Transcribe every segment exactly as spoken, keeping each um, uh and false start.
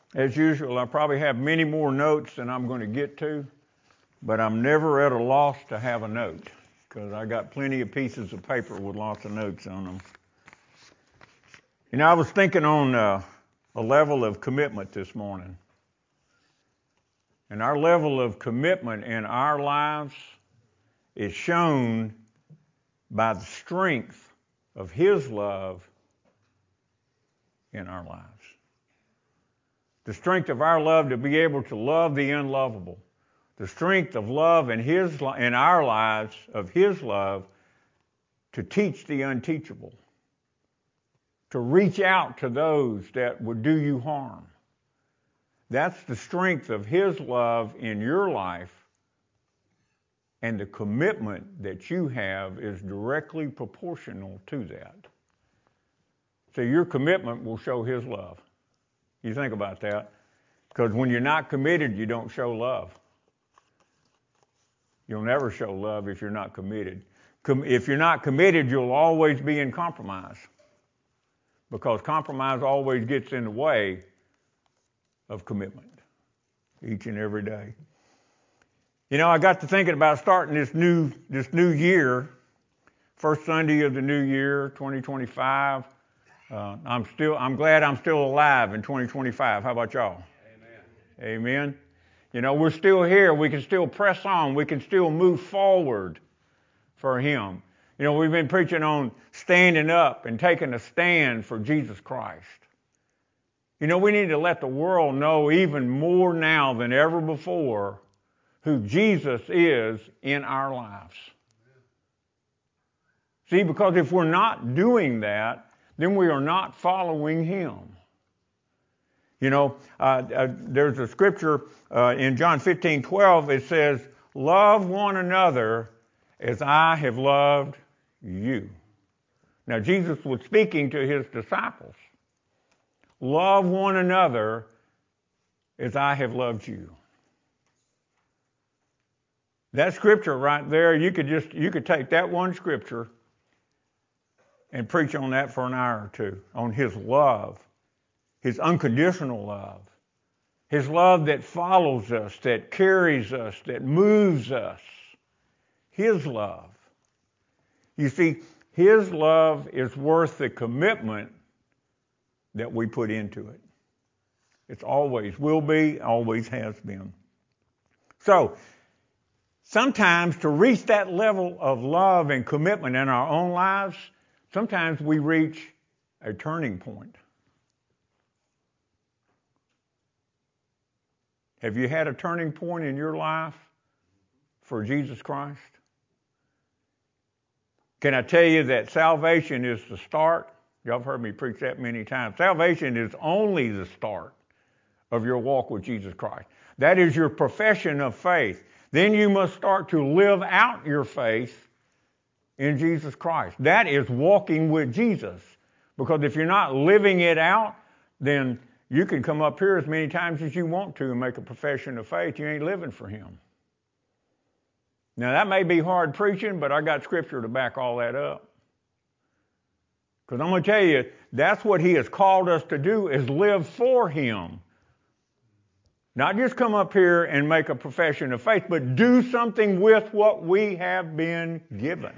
As usual, I probably have many more notes than I'm going to get to, but I'm never at a loss to have a note because I got plenty of pieces of paper with lots of notes on them. You know, I was thinking on uh, a level of commitment this morning. And our level of commitment in our lives is shown by the strength of His love in our lives. The strength of our love to be able to love the unlovable. The strength of love in His in our lives of His love to teach the unteachable. To reach out to those that would do you harm. That's the strength of His love in your life, and the commitment that you have is directly proportional to that. So your commitment will show His love. You think about that. Because when you're not committed, you don't show love. You'll never show love if you're not committed. Com- if you're not committed, you'll always be in compromise. Because compromise always gets in the way of commitment each and every day. You know, I got to thinking about starting this new this new year, first Sunday of the new year, twenty twenty-five. Uh, I'm still I'm glad I'm still alive in twenty twenty-five. How about y'all? Amen. Amen. You know, we're still here. We can still press on. We can still move forward for Him. You know, we've been preaching on standing up and taking a stand for Jesus Christ. You know, we need to let the world know even more now than ever before who Jesus is in our lives. See, because if we're not doing that, then we are not following Him. You know, uh, uh, there's a scripture uh, in John fifteen twelve. It says, "Love one another as I have loved you." Now, Jesus was speaking to His disciples. Love one another as I have loved you. That scripture right there, you could just you could take that one scripture and preach on that for an hour or two, on His love, His unconditional love, His love that follows us, that carries us, that moves us. His love. You see, His love is worth the commitment that we put into it. It's always will be, always has been. So, sometimes to reach that level of love and commitment in our own lives, sometimes we reach a turning point. Have you had a turning point in your life for Jesus Christ? Can I tell you that salvation is the start? Y'all have heard me preach that many times. Salvation is only the start of your walk with Jesus Christ. That is your profession of faith. Then you must start to live out your faith in Jesus Christ. That is walking with Jesus. Because if you're not living it out, then you can come up here as many times as you want to and make a profession of faith. You ain't living for Him. Now, that may be hard preaching, but I got scripture to back all that up. Because I'm going to tell you, that's what He has called us to do, is live for Him. Not just come up here and make a profession of faith, but do something with what we have been given.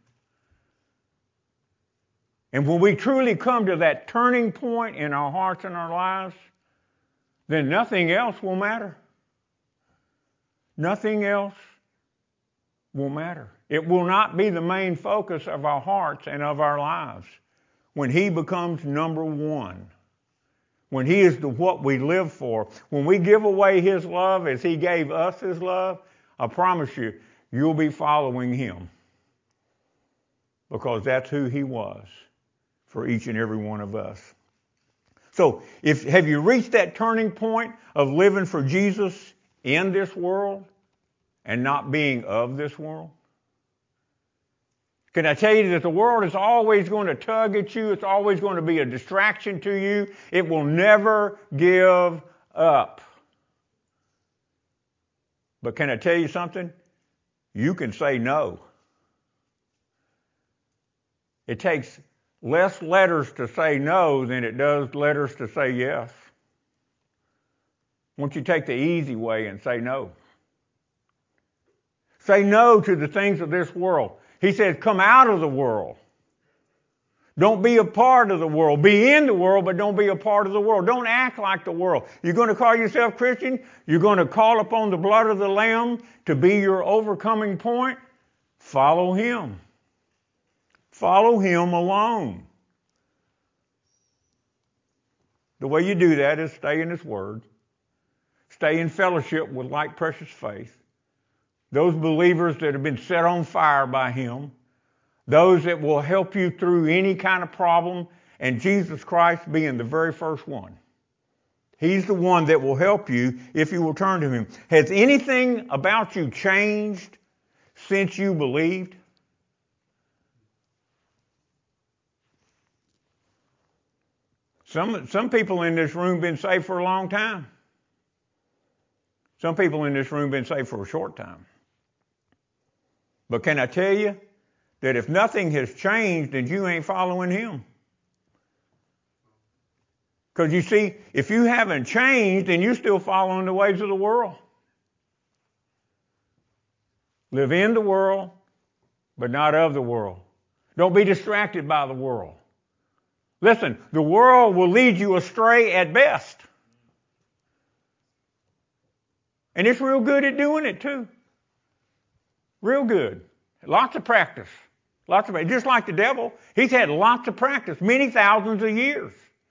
And when we truly come to that turning point in our hearts and our lives, then nothing else will matter. Nothing else will matter. It will not be the main focus of our hearts and of our lives when He becomes number one. When He is the what we live for. When we give away His love as He gave us His love, I promise you, you'll be following Him. Because that's who He was for each and every one of us. So, if have you reached that turning point of living for Jesus in this world and not being of this world? Can I tell you that the world is always going to tug at you? It's always going to be a distraction to you. It will never give up. But can I tell you something? You can say no. It takes less letters to say no than it does letters to say yes. Won't you take the easy way and say no? Say no to the things of this world. He says, come out of the world. Don't be a part of the world. Be in the world, but don't be a part of the world. Don't act like the world. You're going to call yourself Christian? You're going to call upon the blood of the Lamb to be your overcoming point? Follow Him. Follow Him alone. The way you do that is stay in His Word. Stay in fellowship with like precious faith. Those believers that have been set on fire by Him. Those that will help you through any kind of problem, and Jesus Christ being the very first one. He's the one that will help you if you will turn to Him. Has anything about you changed since you believed? Some, some people in this room been saved for a long time. Some people in this room been saved for a short time. But can I tell you that if nothing has changed, then you ain't following Him? Because you see, if you haven't changed, then you're still following the ways of the world. Live in the world, but not of the world. Don't be distracted by the world. Listen, the world will lead you astray at best. And it's real good at doing it too. Real good. Lots of practice. Lots of, just like the devil, he's had lots of practice, many thousands of years.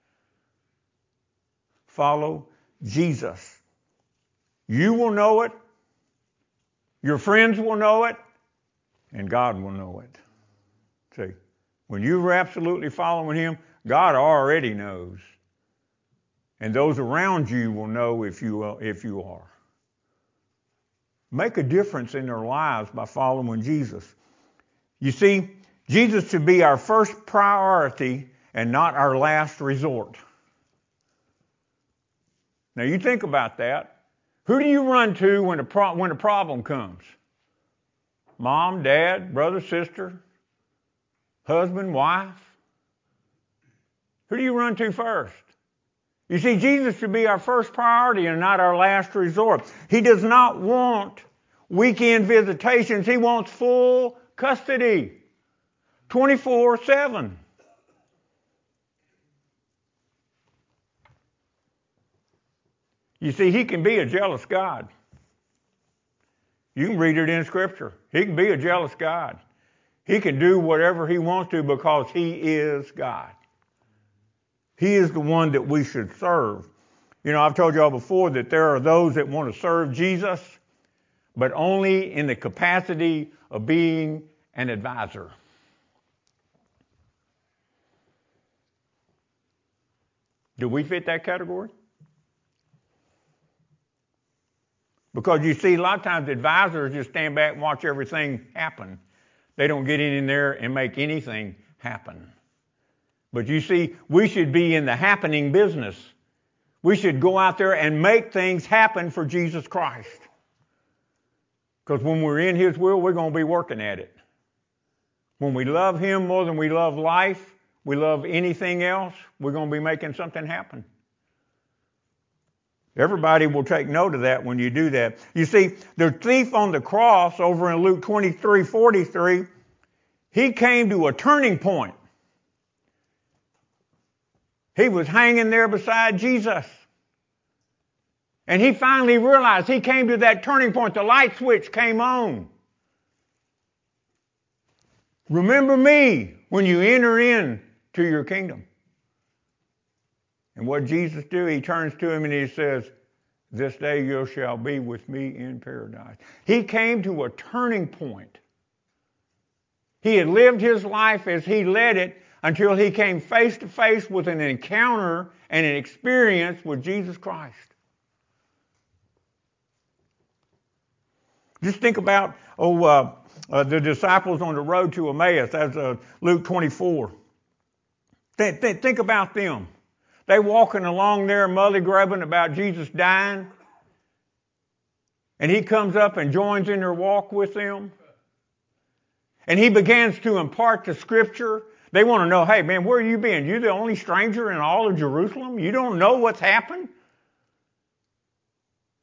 Follow Jesus. You will know it. Your friends will know it. And God will know it. See, when you're absolutely following Him, God already knows. And those around you will know if you, if you are. Make a difference in their lives by following Jesus. You see, Jesus should be our first priority and not our last resort. Now you think about that. Who do you run to when a, pro- when a problem comes? Mom, dad, brother, sister, husband, wife? Who do you run to first? You see, Jesus should be our first priority and not our last resort. He does not want weekend visitations. He wants full custody, twenty-four seven. You see, He can be a jealous God. You can read it in Scripture. He can be a jealous God. He can do whatever He wants to because He is God. He is the one that we should serve. You know, I've told y'all before that there are those that want to serve Jesus, but only in the capacity of being an advisor. Do we fit that category? Because you see, a lot of times advisors just stand back and watch everything happen. They don't get in there and make anything happen. But you see, we should be in the happening business. We should go out there and make things happen for Jesus Christ. Because when we're in His will, we're going to be working at it. When we love Him more than we love life, we love anything else, we're going to be making something happen. Everybody will take note of that when you do that. You see, the thief on the cross over in Luke twenty-three forty-three, he came to a turning point. He was hanging there beside Jesus. And he finally realized, he came to that turning point. The light switch came on. Remember me when you enter in to your kingdom. And what Jesus do? He turns to him and he says, this day you shall be with me in paradise. He came to a turning point. He had lived his life as he led it until he came face to face with an encounter and an experience with Jesus Christ. Just think about oh uh, uh, the disciples on the road to Emmaus. That's uh, Luke twenty-four. Th- th- think about them. They walking along there, mully-grubbing about Jesus dying. And he comes up and joins in their walk with them. And he begins to impart the Scripture. They want to know, hey, man, where you been? You're the only stranger in all of Jerusalem? You don't know what's happened?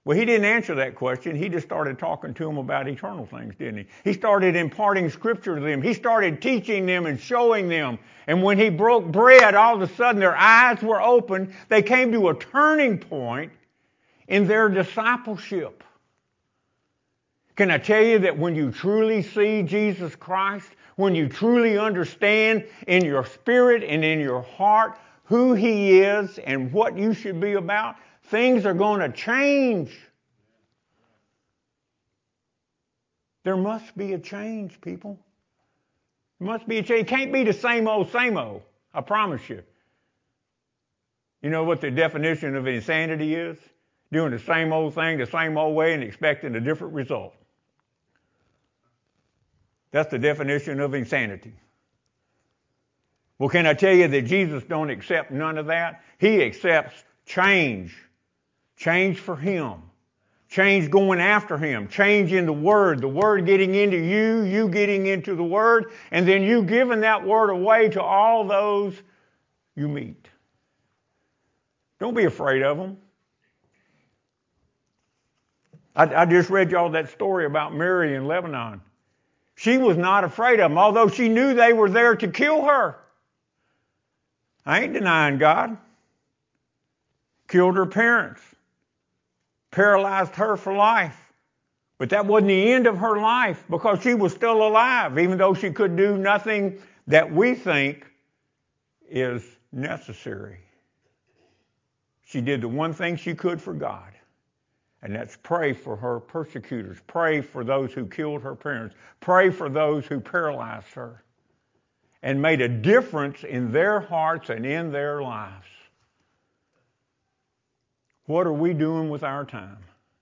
Well, he didn't answer that question. He just started talking to them about eternal things, didn't he? He started imparting scripture to them. He started teaching them and showing them. And when he broke bread, all of a sudden their eyes were open. They came to a turning point in their discipleship. Can I tell you that when you truly see Jesus Christ, when you truly understand in your spirit and in your heart who he is and what you should be about, things are going to change. There must be a change, people. There must be a change. It can't be the same old, same old. I promise you. You know what the definition of insanity is? Doing the same old thing the same old way and expecting a different result. That's the definition of insanity. Well, can I tell you that Jesus don't accept none of that? He accepts change. Change for him. Change going after him. Change in the Word. The Word getting into you, you getting into the Word, and then you giving that Word away to all those you meet. Don't be afraid of them. I, I just read y'all that story about Mary in Lebanon. She was not afraid of them, although she knew they were there to kill her. I ain't denying God. Killed her parents. Paralyzed her for life. But that wasn't the end of her life because she was still alive, even though she could do nothing that we think is necessary. She did the one thing she could for God, and that's pray for her persecutors, pray for those who killed her parents, pray for those who paralyzed her, and made a difference in their hearts and in their lives. What are we doing with our time?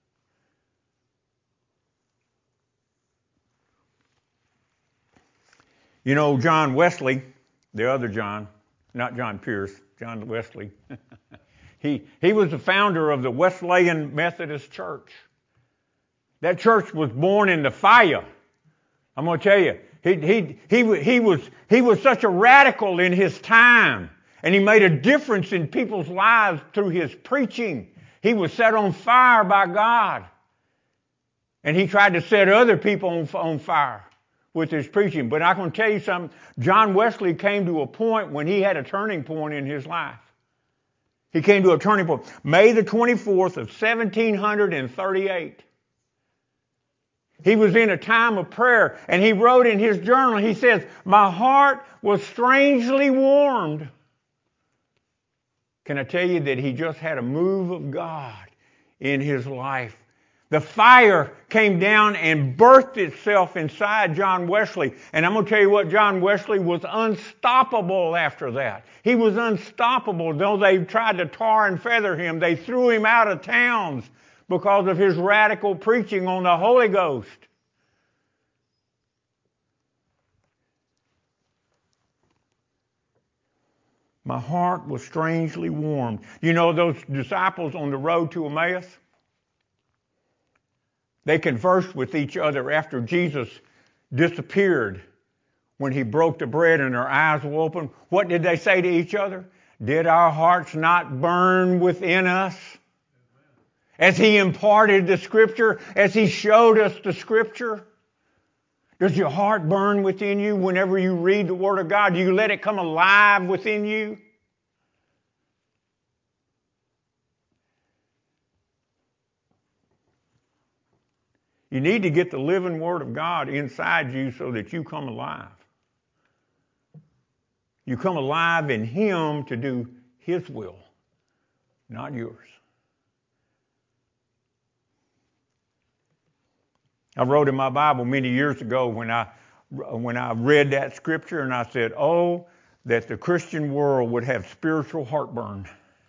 You know, John Wesley, the other John, not John Pierce, John Wesley, he, he was the founder of the Wesleyan Methodist Church. That church was born in the fire. I'm going to tell you, he, he, he, he, was, he was such a radical in his time, and he made a difference in people's lives through his preaching. He was set on fire by God. And he tried to set other people on, on fire with his preaching. But I'm going to tell you something. John Wesley came to a point when he had a turning point in his life. He came to a turning point. May the twenty-fourth of seventeen thirty-eight. He was in a time of prayer, and he wrote in his journal, he says, "My heart was strangely warmed." Can I tell you that he just had a move of God in his life? The fire came down and birthed itself inside John Wesley. And I'm going to tell you what, John Wesley was unstoppable after that. He was unstoppable. Though they tried to tar and feather him, they threw him out of towns because of his radical preaching on the Holy Ghost. My heart was strangely warmed. You know those disciples on the road to Emmaus? They conversed with each other after Jesus disappeared when he broke the bread and their eyes were open. What did they say to each other? Did our hearts not burn within us? As he imparted the Scripture, as he showed us the Scripture? Does your heart burn within you whenever you read the Word of God? Do you let it come alive within you? You need to get the living Word of God inside you so that you come alive. You come alive in Him to do His will, not yours. I wrote in my Bible many years ago when I when I read that scripture, and I said, "Oh, that the Christian world would have spiritual heartburn.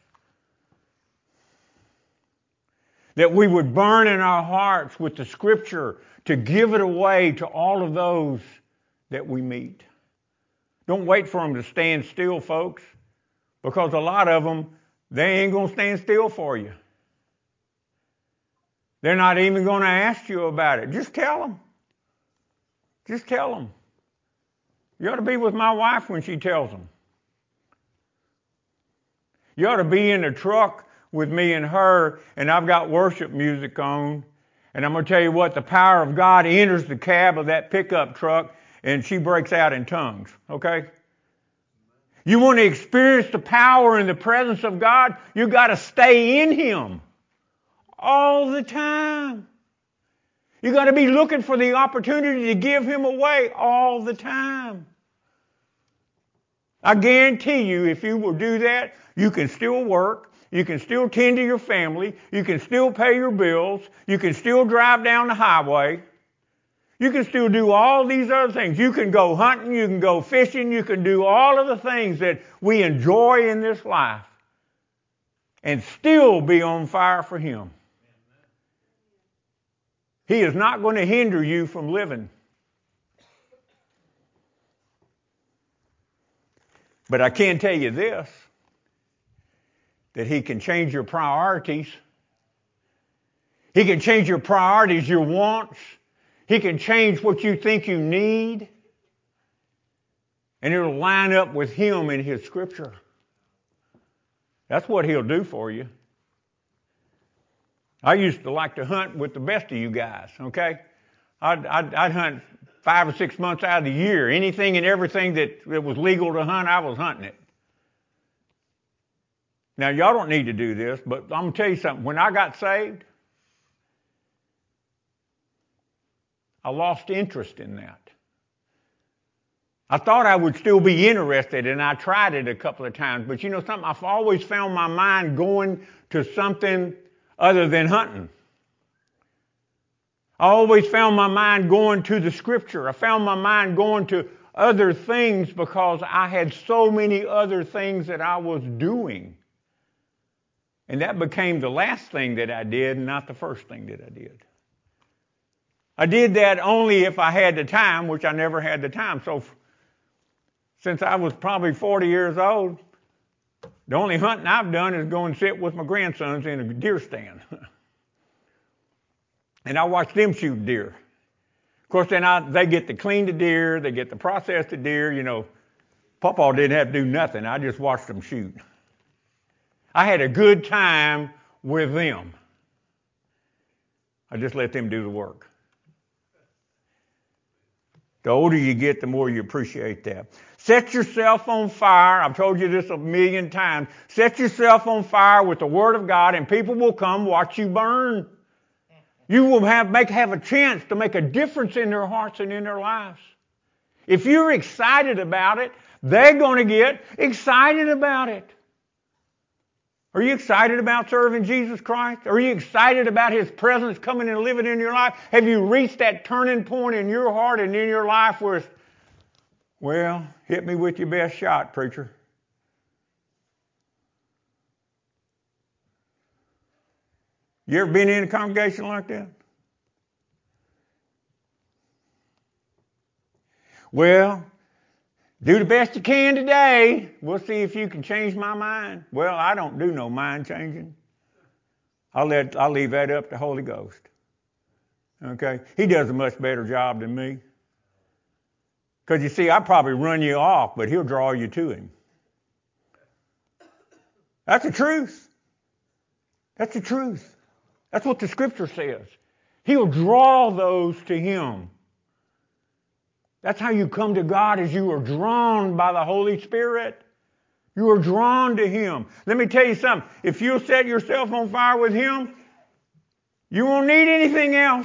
That we would burn in our hearts with the Scripture to give it away to all of those that we meet." Don't wait for them to stand still, folks, because a lot of them, they ain't going to stand still for you. They're not even going to ask you about it. Just tell them. Just tell them. You ought to be with my wife when she tells them. You ought to be in the truck with me and her, and I've got worship music on, and I'm going to tell you what, the power of God enters the cab of that pickup truck, and she breaks out in tongues, okay? You want to experience the power and the presence of God, you got to stay in Him all the time. You got to be looking for the opportunity to give Him away all the time. I guarantee you, if you will do that, you can still work, you can still tend to your family, you can still pay your bills, you can still drive down the highway, you can still do all these other things. You can go hunting, you can go fishing, you can do all of the things that we enjoy in this life and still be on fire for Him. He is not going to hinder you from living. But I can tell you this, that He can change your priorities. He can change your priorities, your wants. He can change what you think you need. And it'll line up with Him in His Scripture. That's what He'll do for you. I used to like to hunt with the best of you guys, okay? I'd, I'd, I'd hunt five or six months out of the year. Anything and everything that, that was legal to hunt, I was hunting it. Now, y'all don't need to do this, but I'm going to tell you something. When I got saved, I lost interest in that. I thought I would still be interested, and I tried it a couple of times. But you know something? I've always found my mind going to something other than hunting. I always found my mind going to the Scripture. I found my mind going to other things because I had so many other things that I was doing. And that became the last thing that I did, and not the first thing that I did. I did that only if I had the time, which I never had the time. So since I was probably forty years old, the only hunting I've done is go and sit with my grandsons in a deer stand. And I watch them shoot deer. Of course, then I, they get to clean the deer, they get to process the deer. You know, Pawpaw didn't have to do nothing. I just watched them shoot. I had a good time with them. I just let them do the work. The older you get, the more you appreciate that. Set yourself on fire. I've told you this a million times. Set yourself on fire with the Word of God, and people will come watch you burn. You will have, make, have a chance to make a difference in their hearts and in their lives. If you're excited about it, they're going to get excited about it. Are you excited about serving Jesus Christ? Are you excited about His presence coming and living in your life? Have you reached that turning point in your heart and in your life where it's, well, hit me with your best shot, preacher? You ever been in a congregation like that? Well, do the best you can today. We'll see if you can change my mind. Well, I don't do no mind changing. I'll let, I'll leave that up to Holy Ghost. Okay? He does a much better job than me. Because you see, I probably run you off, but He'll draw you to Him. That's the truth. That's the truth. That's what the Scripture says. He'll draw those to Him. That's how you come to God, as you are drawn by the Holy Spirit. You are drawn to Him. Let me tell you something. If you'll set yourself on fire with Him, you won't need anything else.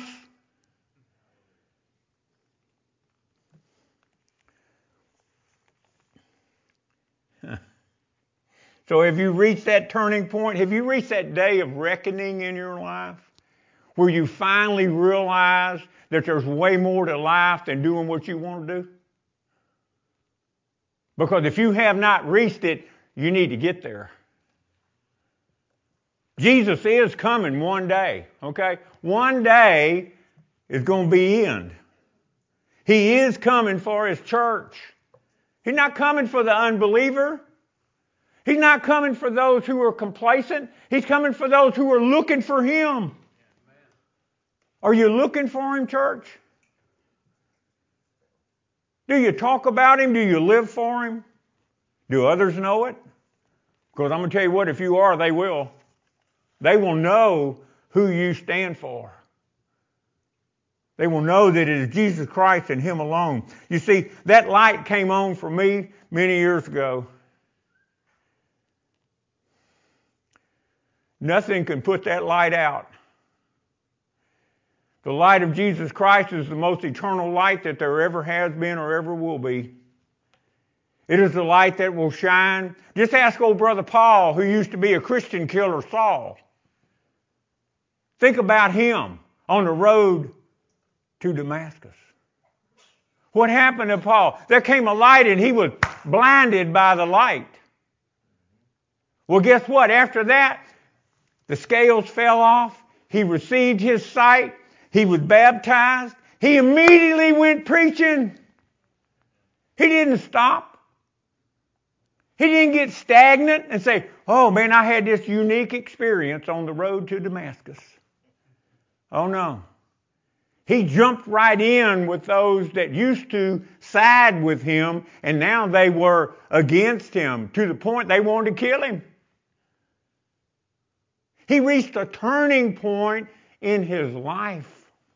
So have you reached that turning point? Have you reached that day of reckoning in your life where you finally realize that there's way more to life than doing what you want to do? Because if you have not reached it, you need to get there. Jesus is coming one day, okay? One day is going to be the end. He is coming for His church. He's not coming for the unbeliever. He's not coming for those who are complacent. He's coming for those who are looking for Him. Are you looking for Him, church? Do you talk about Him? Do you live for Him? Do others know it? Because I'm going to tell you what, if you are, they will. They will know who you stand for. They will know that it is Jesus Christ and Him alone. You see, that light came on for me many years ago. Nothing can put that light out. The light of Jesus Christ is the most eternal light that there ever has been or ever will be. It is the light that will shine. Just ask old brother Paul, who used to be a Christian killer, Saul. Think about him on the road to Damascus. What happened to Paul? There came a light and he was blinded by the light. Well, guess what? After that, the scales fell off. He received his sight. He was baptized. He immediately went preaching. He didn't stop. He didn't get stagnant and say, oh man, I had this unique experience on the road to Damascus. Oh no. He jumped right in with those that used to side with him, and now they were against him to the point they wanted to kill him. He reached a turning point in his life.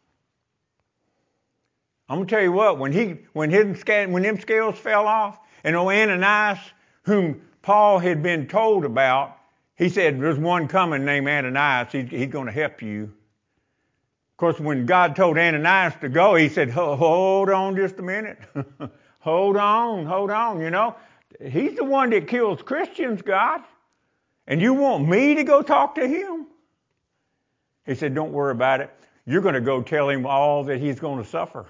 I'm going to tell you what, when he when his when them scales fell off, and old Ananias, whom Paul had been told about, he said, there's one coming named Ananias, he, he's going to help you. Of course, when God told Ananias to go, he said, hold on just a minute. hold on, hold on, you know. He's the one that kills Christians, God. And you want me to go talk to him? He said, don't worry about it. You're going to go tell him all that he's going to suffer.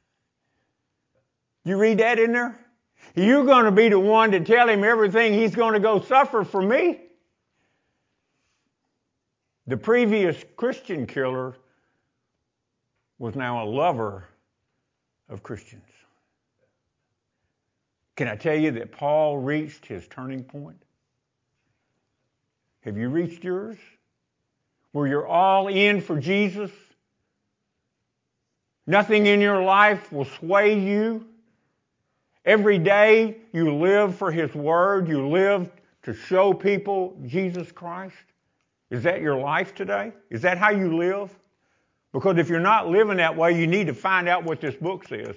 You read that in there? You're going to be the one to tell him everything he's going to go suffer for me. The previous Christian killer was now a lover of Christians. Can I tell you that Paul reached his turning point? Have you reached yours? Where you're all in for Jesus? Nothing in your life will sway you. Every day you live for His Word. You live to show people Jesus Christ. Is that your life today? Is that how you live? Because if you're not living that way, you need to find out what this book says.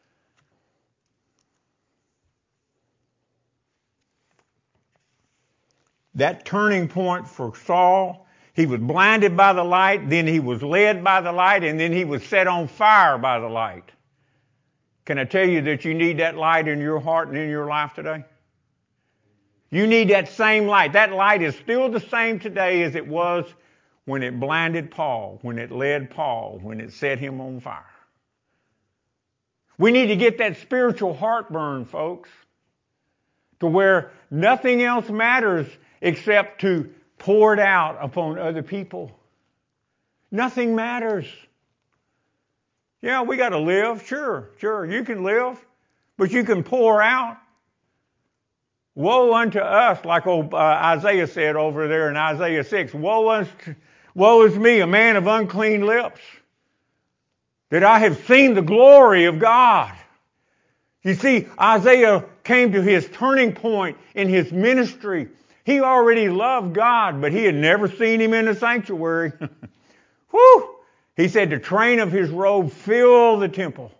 That turning point for Saul, he was blinded by the light, then he was led by the light, and then he was set on fire by the light. Can I tell you that you need that light in your heart and in your life today? You need that same light. That light is still the same today as it was when it blinded Paul, when it led Paul, when it set him on fire. We need to get that spiritual heartburn, folks, to where nothing else matters except to pour it out upon other people. Nothing matters. Yeah, we got to live. Sure, sure, you can live, but you can pour out. Woe unto us, like old, uh, Isaiah said over there in Isaiah six, woe, unto, woe is me, a man of unclean lips, that I have seen the glory of God. You see, Isaiah came to his turning point in his ministry. He already loved God, but he had never seen Him in the sanctuary. Whew! He said the train of His robe filled the temple.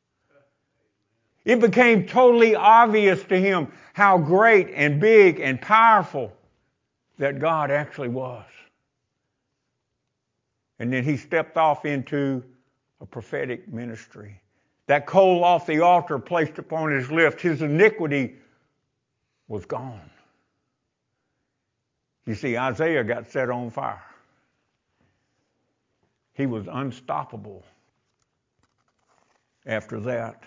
It became totally obvious to him how great and big and powerful that God actually was. And then he stepped off into a prophetic ministry. That coal off the altar placed upon his lips, his iniquity was gone. You see, Isaiah got set on fire. He was unstoppable after that.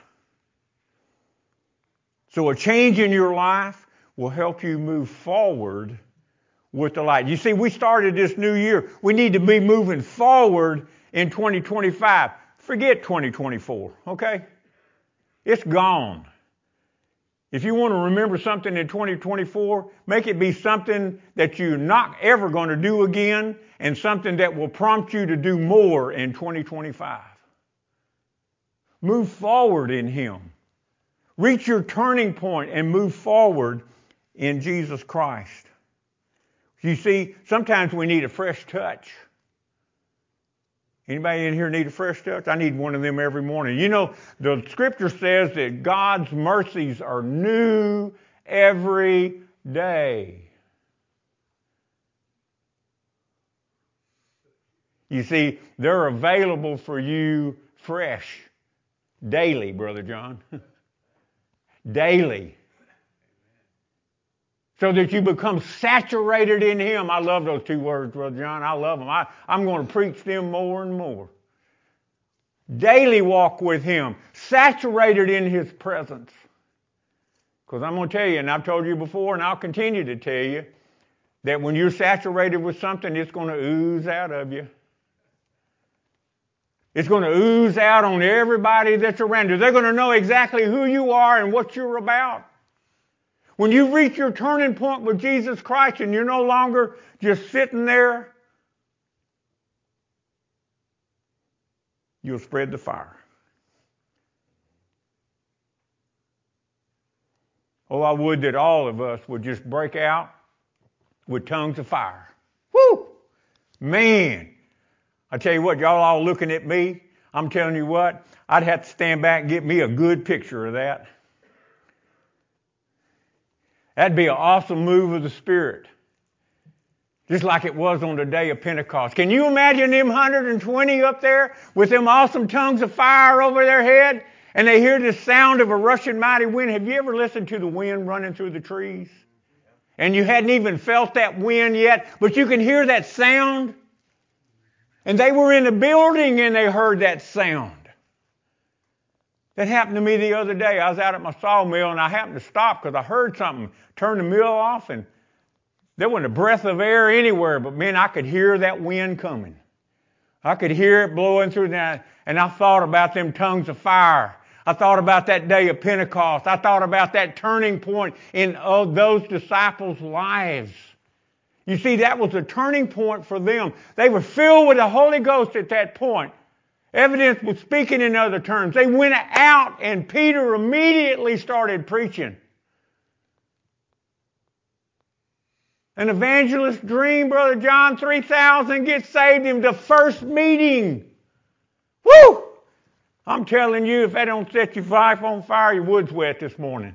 So a change in your life will help you move forward with the light. You see, we started this new year. We need to be moving forward in twenty twenty-five. Forget twenty twenty-four, okay? It's gone. If you want to remember something in twenty twenty-four, make it be something that you're not ever going to do again and something that will prompt you to do more in twenty twenty-five. Move forward in Him. Reach your turning point and move forward in Jesus Christ. You see, sometimes we need a fresh touch. Anybody in here need a fresh touch? I need one of them every morning. You know, the scripture says that God's mercies are new every day. You see, they're available for you fresh, daily, Brother John. Daily. So that you become saturated in Him. I love those two words, Brother John. I love them. I, I'm going to preach them more and more. Daily walk with Him. Saturated in His presence. Because I'm going to tell you, and I've told you before, and I'll continue to tell you, that when you're saturated with something, it's going to ooze out of you. It's going to ooze out on everybody that's around you. They're going to know exactly who you are and what you're about. When you reach your turning point with Jesus Christ and you're no longer just sitting there, you'll spread the fire. Oh, I would that all of us would just break out with tongues of fire. Woo! Man, I tell you what, y'all all looking at me, I'm telling you what, I'd have to stand back and get me a good picture of that. That'd be an awesome move of the Spirit. Just like it was on the day of Pentecost. Can you imagine them one hundred twenty up there with them awesome tongues of fire over their head? And they hear the sound of a rushing mighty wind. Have you ever listened to the wind running through the trees? And you hadn't even felt that wind yet, but you can hear that sound. And they were in a building and they heard that sound. That happened to me the other day. I was out at my sawmill and I happened to stop because I heard something. Turn the mill off and there wasn't a breath of air anywhere, but man, I could hear that wind coming. I could hear it blowing through that, and I thought about them tongues of fire. I thought about that day of Pentecost. I thought about that turning point in oh, those disciples' lives. You see, that was a turning point for them. They were filled with the Holy Ghost at that point. Evidence was speaking in other terms. They went out and Peter immediately started preaching. An evangelist dream, Brother John, three thousand get saved in the first meeting. Woo! I'm telling you, if that don't set your life on fire, your wood's wet this morning.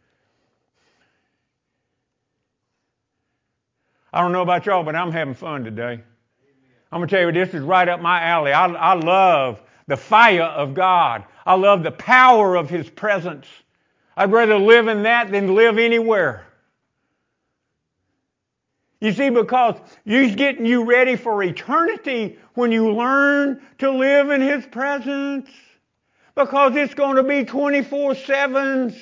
I don't know about y'all, but I'm having fun today. I'm going to tell you, this is right up my alley. I, I love the fire of God. I love the power of His presence. I'd rather live in that than live anywhere. You see, because He's getting you ready for eternity when you learn to live in His presence. Because it's going to be twenty-four seven.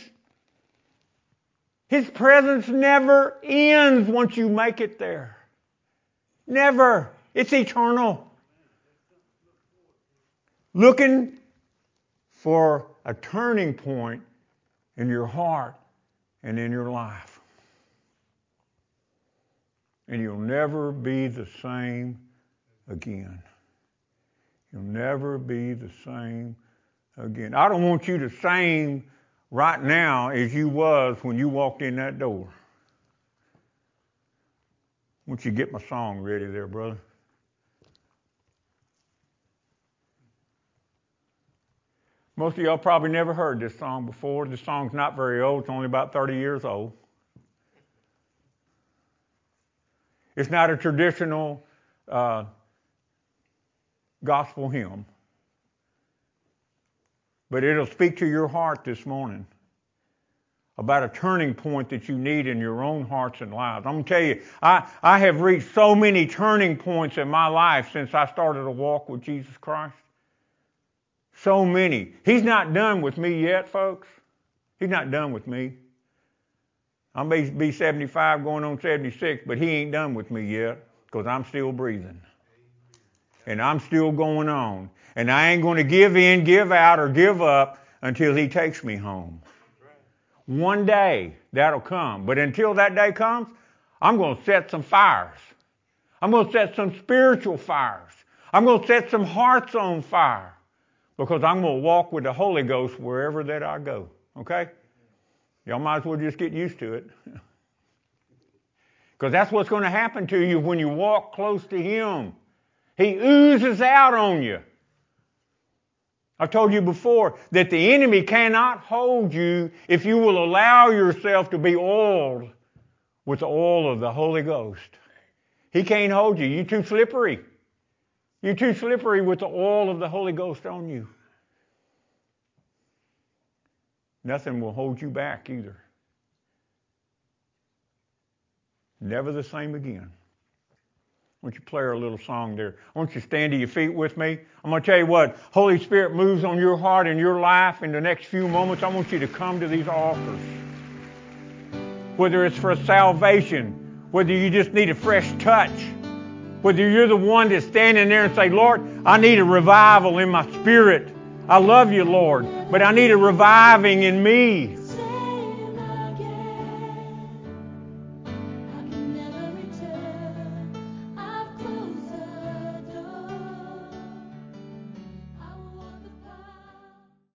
His presence never ends once you make it there. Never. It's eternal. Looking for a turning point in your heart and in your life. And you'll never be the same again. You'll never be the same again. I don't want you the same right now as you was when you walked in that door. I want you to get my song ready there, brother. Most of y'all probably never heard this song before. This song's not very old. It's only about thirty years old. It's not a traditional uh, gospel hymn. But it'll speak to your heart this morning about a turning point that you need in your own hearts and lives. I'm going to tell you, I, I have reached so many turning points in my life since I started to walk with Jesus Christ. So many. He's not done with me yet, folks. He's not done with me. I'm going to be seventy-five going on seventy-six, but He ain't done with me yet because I'm still breathing. And I'm still going on. And I ain't going to give in, give out, or give up until He takes me home. One day, that'll come. But until that day comes, I'm going to set some fires. I'm going to set some spiritual fires. I'm going to set some hearts on fire. Because I'm going to walk with the Holy Ghost wherever that I go. Okay? Y'all might as well just get used to it. Because that's what's going to happen to you when you walk close to Him. He oozes out on you. I've told you before that the enemy cannot hold you if you will allow yourself to be oiled with the oil of the Holy Ghost. He can't hold you. You're too slippery. You're too slippery with the oil of the Holy Ghost on you. Nothing will hold you back either. Never the same again. Why don't you play our little song there? I want you to stand to your feet with me. I'm going to tell you what, Holy Spirit moves on your heart and your life in the next few moments. I want you to come to these altars. Whether it's for salvation, whether you just need a fresh touch, whether you're the one that's standing there and say, Lord, I need a revival in my spirit. I love you, Lord, but I need a reviving in me.